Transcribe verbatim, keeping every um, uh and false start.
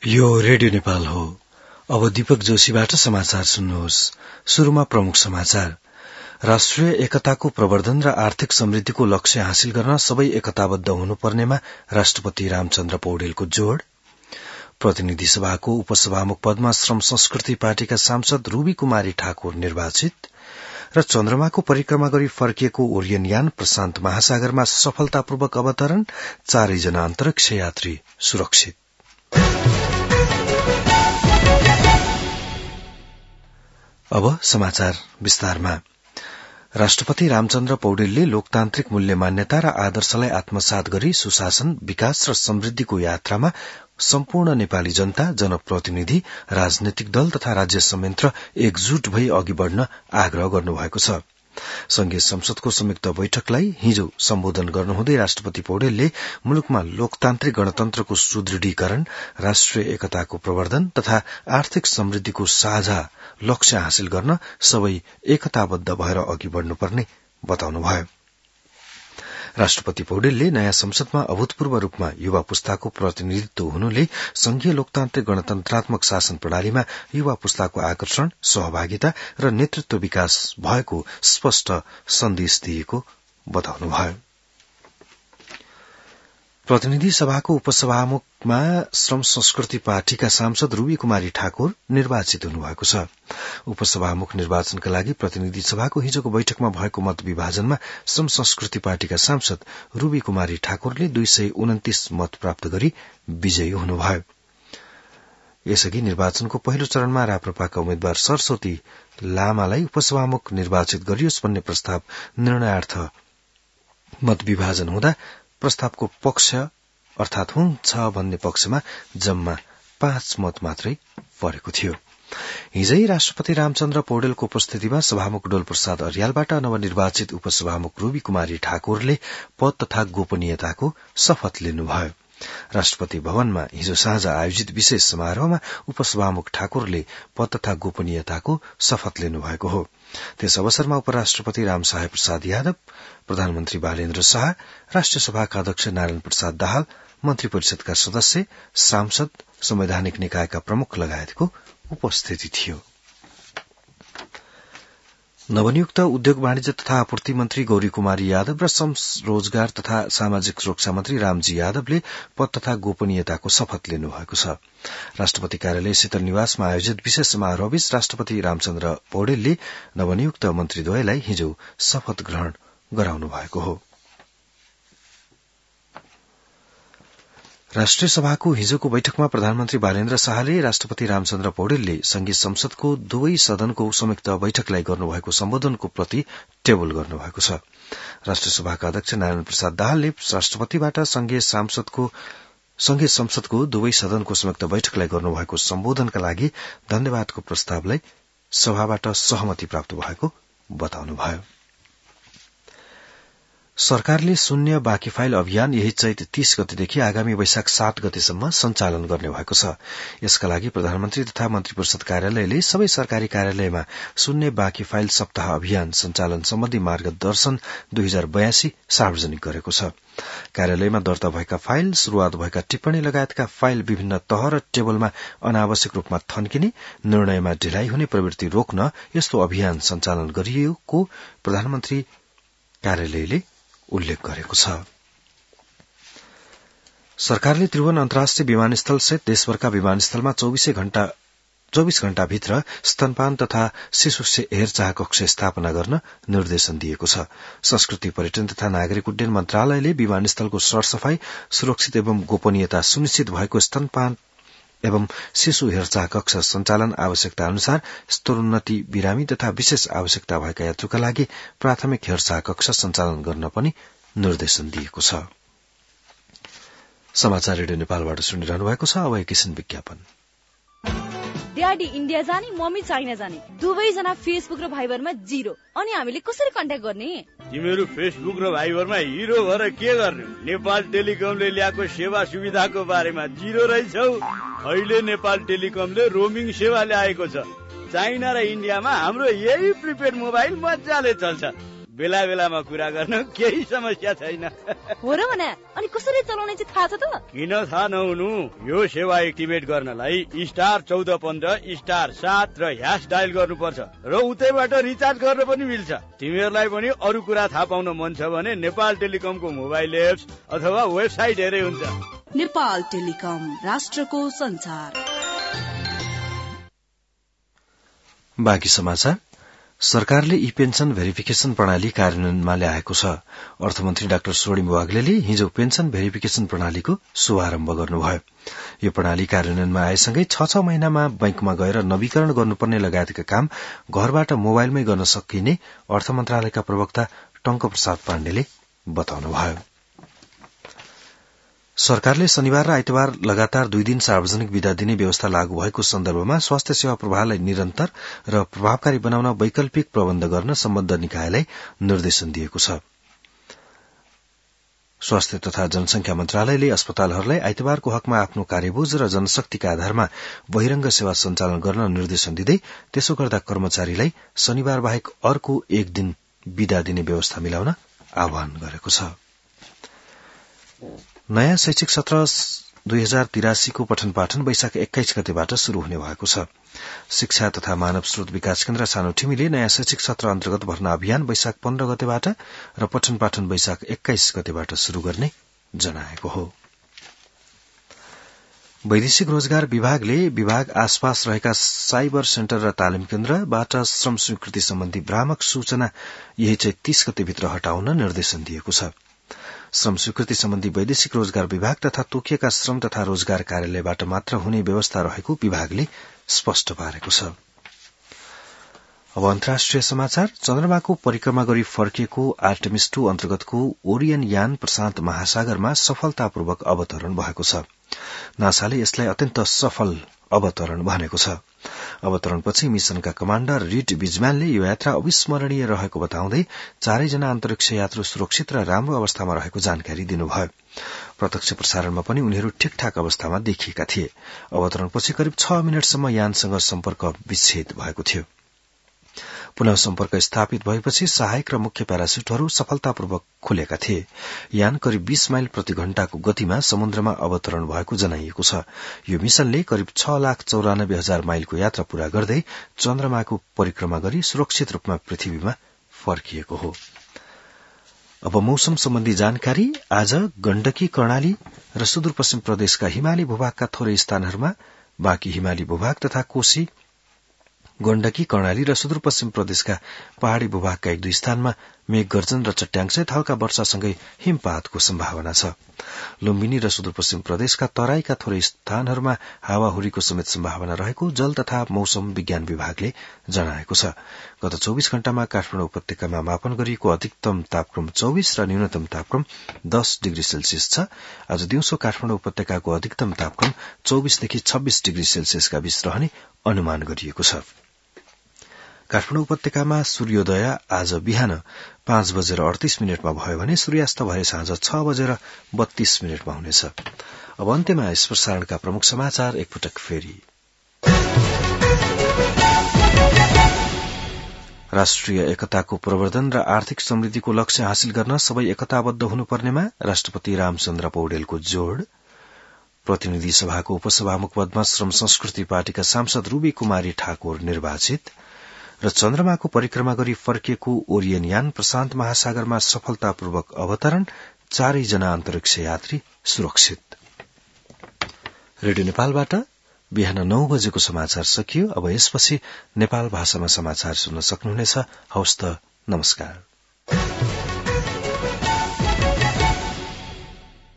यो रेडियो नेपाल हो। अब दीपक जोशीबाट समाचार सुन्नुहोस्। शुरूमा प्रमुख समाचार। राष्ट्रिय एकताको प्रवर्धन र आर्थिक समृद्धिको लक्ष्य हासिल गर्न सबै एकताबद्ध हुनुपर्नेमा राष्ट्रपति रामचन्द्र पौडेलको जोड़। प्रतिनिधि सभाको उपसभामुख पदमा श्रम संस्कृति पार्टीका सांसद रूबी कुमारी ठाकुर निर्वाचित र चन्द्रमाको परिक्रमा गरी फर्किएको ओरियन यान प्रशान्त महासागरमा सफलतापूर्वक अवतरण, चारैजना अन्तरिक्ष यात्री सुरक्षित। अब समाचार विस्तारमा। राष्ट्रपति रामचन्द्र पौडेलले लोकतान्त्रिक मूल्य मान्यता र आदर्शलाई आत्मसात गरी सुशासन, विकास र समृद्धिको यात्रामा सम्पूर्ण नेपाली जनता, जनप्रतिनिधि, राजनैतिक दल तथा राज्य संयन्त्र एकजुट भई अघि बढ़न आग्रह गर्नुभएको छ। संघीय संसदको संयुक्त बैठकलाई हिजो सम्बोधन गर्नुहुँदै राष्ट्रपति पौडेलले मुलुकमा लोकतान्त्रिक गणतन्त्रको सुदृढीकरण, राष्ट्रिय एकताको प्रवर्धन तथा आर्थिक समृद्धिको साझा लक्ष्य हासिल गर्न सबै एकताबद्ध भएर अघि बढ़नुपर्ने बताउनुभयो। राष्ट्रपति पौडेलले नयाँ संसदमा अभूतपूर्व रूपमा युवा पुस्ताको प्रतिनिधित्व हुनुले संघीय लोकतान्त्रिक गणतन्त्रात्मक शासन प्रणालीमा युवा पुस्ताको आकर्षण, सहभागिता र नेतृत्व विकास भएको स्पष्ट सन्देश दिएको बताउनुभयो। प्रतिनिधि सभाको उपसभामुखमा श्रम संस्कृति पार्टीका सांसद रूबी कुमारी ठाकुर निर्वाचित हुनुभएको छ। उपसभामुख निर्वाचनका लागि प्रतिनिधि सभाको हिजोको बैठकमा भएको मत विभाजनमा श्रम संस्कृति पार्टीका सांसद रूबी कुमारी ठाकुरले दुई सय उन्तिस मत प्राप्त गरी विजयी हुनुभयो। यसअघि निर्वाचनको पहिलो चरणमा राप्रपाका उम्मेद्वार सरस्वती लामालाई उपसभामुख निर्वाचित गरियोस् भन्ने प्रस्ताव निर्णयार्थ मत विभाजन हुँदा प्रस्तावको पक्ष अर्थात हुन्छ भन्ने पक्षमा जम्मा पाँच मत मात्रै परेको थियो। हिजै राष्ट्रपति रामचन्द्र पौडेलको उपस्थितिमा सभामुख डोल प्रसाद अर्यालबाट नवनिर्वाचित उपसभामुख रूबी कुमारी ठाकुरले पद तथा गोपनीयताको शपथ लिनुभयो। राष्ट्रपति भवनमा हिजो साँझ आयोजित विशेष समारोहमा उपसभामुख ठाकुरले पद तथा गोपनीयताको शपथ लिनुभएको हो। त्यस अवसरमा उपराष्ट्रपति रामसाहेब प्रसाद यादव, प्रधानमन्त्री बालेन्द्र शाह, राष्ट्रिय सभाका अध्यक्ष नारायण प्रसाद दाहाल, मन्त्री परिषदका सदस्य, सांसद, संवैधानिक निकायका प्रमुख लगायतको उपस्थिति थियो। नवनियुक्त उद्योग वाणिज्य तथा आपूर्ति मन्त्री गौरी कुमारी यादव र श्रम, रोजगार तथा सामाजिक सुरक्षा मन्त्री रामजी यादवले पद तथा गोपनीयताको शपथ लिनुभएको छ। राष्ट्रपति कार्यालय शीतल निवासमा आयोजित विशेष समारोहबीच राष्ट्रपति रामचन्द्र पौडेलले नवनियुक्त मन्त्रीद्वयलाई हिजो शपथ ग्रहण गराउनु भएको हो। राष्ट्रिय सभाको हिजोको बैठकमा प्रधानमन्त्री बालेन्द्र शाहले राष्ट्रपति रामचन्द्र पौडेलले संघीय संसदको दुवै सदनको संयुक्त बैठकलाई गर्नुभएको सम्बोधनको प्रति टेबल गर्नुभएको छ। राष्ट्रिय सभाका अध्यक्ष नारायण प्रसाद दाहालले राष्ट्रपतिबाट संघीय संसदको संघीय संसदको दुवै सदनको संयुक्त बैठकलाई गर्नुभएको सम्बोधनका लागि धन्यवादको प्रस्तावलाई सभाबाट सहमति प्राप्त भएको बताउनुभयो। सरकारले शून्य बाँकी फाइल अभियान यही चैत तीस गतेदेखि आगामी वैशाख सात गतेसम्म सञ्चालन गर्ने भएको छ। यसका लागि प्रधानमन्त्री तथा मन्त्री परिषद कार्यालयले सबै सरकारी कार्यालयमा शून्य बाँकी फाइल सप्ताह अभियान सञ्चालन सम्बन्धी मार्गदर्शन दुई हजार बयासी सार्वजनिक गरेको छ। कार्यालयमा दर्ता भएका फाइल, शुरूआत भएका टिप्पणी लगायतका फाइल विभिन्न तह र टेबलमा अनावश्यक रूपमा थन्किने, निर्णयमा ढिलाइ हुने प्रवृत्ति रोक्न यस्तो अभियान सञ्चालन गरिएको प्रधानमन्त्री कार्यालयले उल्लेख गरेको छ। सरकारले त्रिभुवन अन्तर्राष्ट्रिय विमानस्थल सहित देशभरका विमानस्थलमा चौबीसै घण्टा चौबीस घण्टाभित्र स्तनपान तथा शिशु हेरचाह कक्ष स्थापना गर्न निर्देशन दिएको छ। संस्कृति, पर्यटन तथा नागरिक उड्डयन मन्त्रालयले विमानस्थलको सरसफाई, सुरक्षित एवं गोपनीयता सुनिश्चित भएको स्तनपान एवं शिशु हेरचाह कक्ष सञ्चालन आवश्यकता अनुसार स्तरोन्नति बिरामी तथा विशेष आवश्यकता भएका यात्रुका लागि प्राथमिक हेरचाह कक्ष सञ्चालन गर्न पनि निर्देशन दिएको छ। समाचार रेडियो नेपालबाट सुनिरहनु भएको छ। अब एकैछिन विज्ञापन। ड्याडी इन्डिया जाने, मम्मी चाइना जाने, दुवैजना फेसबुक र भाइबरमा जिरो। अनि हामीले कसरी कन्ट्याक्ट गर्ने? तिमीहरू फेसबुक र भाइबरमा हिरो भएर के गर्ने? नेपाल टेलिकमले ल्याएको सेवा सुविधाको बारेमा जिरो रहेछौ। अहिले नेपाल टेलिकमले रोमिङ सेवा ल्याएको छ। चाइना र इन्डियामा हाम्रो यही प्रिपेड मोबाइल मजाले चल्छ। बेला बेलामा कुरा गर्न केही समस्या छैन। हो र भने अनि कसरी चलाउने चाहिँ थाहा छ त? किन थाहा नहुनु? यो सेवा एक्टिभेट गर्नलाई स्टार चौध पन्ध्र स्टार सात र ह्यास डायल गर्नुपर्छ र उतैबाट रिचार्ज गर्न पनि मिल्छ। तिमीहरूलाई पनि अरू कुरा थाहा पाउन मन छ भने नेपाल टेलिकमको मोबाइल एप्स अथवा वेबसाइट हेरे हुन्छ। नेपाल टेलिकम, राष्ट्रको संचार। बाँकी समाचार। सरकारले ई पेन्सन भेरिफिकेशन प्रणाली कार्यान्वयनमा ल्याएको छ। अर्थमन्त्री डाक्टर स्वर्णिम वाग्लेले हिजो पेन्सन भेरिफिकेशन प्रणालीको शुभारम्भ गर्नुभयो। यो प्रणाली कार्यान्वयनमा आएसँगै छ छ महिनामा बैंकमा गएर नवीकरण गर्नुपर्ने लगायतका काम घरबाट मोबाइलमै गर्न सकिने अर्थ मन्त्रालयका प्रवक्ता टंक प्रसाद पाण्डेले बताउनुभयो। सरकारले शनिबार र आइतबार लगातार दुई दिन सार्वजनिक विदा दिने व्यवस्था लागू भएको सन्दर्भमा स्वास्थ्य सेवा प्रवाहलाई निरन्तर र प्रभावकारी बनाउन वैकल्पिक प्रबन्ध गर्न सम्बद्ध निकायलाई निर्देशन दिएको छ। स्वास्थ्य तथा जनसंख्या मन्त्रालयले अस्पतालहरूलाई आइतबारको हकमा आफ्नो कार्यबोझ र जनशक्तिका आधारमा बहिरंग सेवा सञ्चालन गर्न निर्देशन दिँदै त्यसो गर्दा कर्मचारीलाई शनिबार बाहेक अर्को एक दिन विदा दिने व्यवस्था मिलाउन आह्वान गरेको छ। नयाँ शैक्षिक सत्र दुई हजार तिरासीको पठन पाठन वैशाख एक्काइस गतेबाट शुरू हुने भएको छ। शिक्षा तथा मानव स्रोत विकास केन्द्र सानोठिमीले नयाँ शैक्षिक सत्र अन्तर्गत भर्ना अभियान वैशाख पन्ध्र गतेबाट र पठन पाठन वैशाख एक्काइस गतेबाट शुरू गर्ने जनाएको हो। वैदेशिक रोजगार विभागले विभाग आसपास रहेका साइबर सेन्टर र तालिम केन्द्रबाट श्रम स्वीकृति सम्बन्धी भ्रामक सूचना यही चाहिँ तीस गतेभित्र हटाउन निर्देशन दिएको छ। श्रम स्वीकृति सम्बन्धी वैदेशिक रोजगार विभाग तथा तोकिएका श्रम तथा रोजगार कार्यालयबाट मात्र हुने व्यवस्था रहेको विभागले स्पष्ट पारेको छ। अब अन्तर्राष्ट्रिय समाचार। चन्द्रमाको परिक्रमा गरी फर्किएको आर्टेमिस टू अन्तर्गतको ओरियन यान प्रशान्त महासागरमा सफलतापूर्वक अवतरण भएको छ। नासाले यसलाई अत्यन्त सफल अवतरण भनेको छ। अवतरणपछि मिशनका कमाण्डर रिड बिजम्यानले यो यात्रा अविस्मरणीय रहेको बताउँदै चारैजना अन्तरिक्ष यात्रु सुरक्षित र राम्रो अवस्थामा रहेको जानकारी दिनुभयो। प्रत्यक्ष प्रसारणमा पनि उनीहरू ठिकठाक अवस्थामा देखिएका थिए। अवतरणपछि करिब छ मिनटसम्म यानसँग सम्पर्क विच्छेद भएको थियो। पुनः सम्पर्क स्थापित भएपछि सहायक र मुख्य प्याराशुटहरू सफलतापूर्वक खुलेका थिए। यान करिब बीस माइल प्रति घण्टाको गतिमा समुद्रमा अवतरण भएको जनाइएको छ। यो मिशनले करिब छ लाख चौरानब्बे हजार माइलको यात्रा पूरा गर्दै चन्द्रमाको परिक्रमा गरी सुरक्षित रूपमा पृथ्वीमा फर्किएको हो। अब मौसम सम्बन्धी जानकारी। आज गण्डकी, कर्णाली र सुदूरपश्चिम प्रदेशका हिमाली भूभागका थोरै स्थानहरूमा, बाँकी हिमाली भूभाग तथा कोशी, गण्डकी, कर्णाली र सुदूरपश्चिम प्रदेशका पहाड़ी भूभागका एक दुई स्थानमा मेघ गर्जन र चट्याङसहित हल्का वर्षासँगै हिमपातको सम्भावना छ। लुम्बिनी र सुदूरपश्चिम प्रदेशका तराईका थोरै स्थानहरूमा हावाहुरीको समेत सम्भावना रहेको जल तथा मौसम विज्ञान विभागले जनाएको छ। गत चौबीस घण्टामा काठमाडौँ उपत्यकामा मापन गरिएको अधिकतम तापक्रम चौबीस र न्यूनतम तापक्रम दस डिग्री सेल्सियस छ। आज दिउँसो काठमाडौँ उपत्यकाको अधिकतम तापक्रम चौबीसदेखि छब्बीस डिग्री सेल्सियसका बीच रहने अनुमान गरिएको छ। काठमाडौँ उपत्यकामा सूर्योदय आज बिहान पाँच बजेर अडतीस मिनटमा भयो भने सूर्यास्त भए साँझ छ बजेर बत्तीस मिनटमा हुनेछ। अब अन्त्यमा यस प्रसारणका प्रमुख समाचार एकपटक फेरि। राष्ट्रिय एकताको प्रवर्धन र आर्थिक समृद्धिको लक्ष्य हासिल गर्न सबै एकताबद्ध हुनुपर्नेमा राष्ट्रपति रामचन्द्र पौडेलको जोड़। प्रतिनिधि सभाको उपसभामुख पदमा श्रम संस्कृति पार्टीका सांसद रूबी कुमारी ठाकुर निर्वाचित र चन्द्रमाको परिक्रमा गरी फर्किएको ओरियन यान प्रशान्त महासागरमा सफलतापूर्वक अवतरण, चारैजना अन्तरिक्ष यात्री सुरक्षित। रेडियो नेपालबाट बिहान नौ बजेको समाचार सकियो। अब यसपछि नेपाल भाषामा समाचार सुन्न सक्नुहुनेछ। हवस् त, नमस्कार।